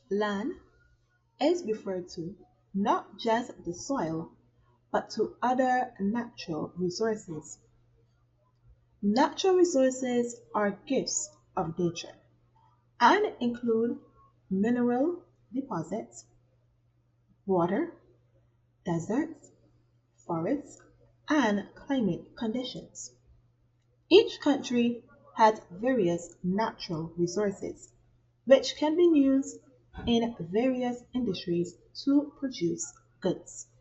Land is referred to not just the soil, but to other natural resources. Natural resources are gifts of nature and include mineral deposits, water, deserts, forests, and climate conditions. Each country has various natural resources, which can be used in various industries to produce goods.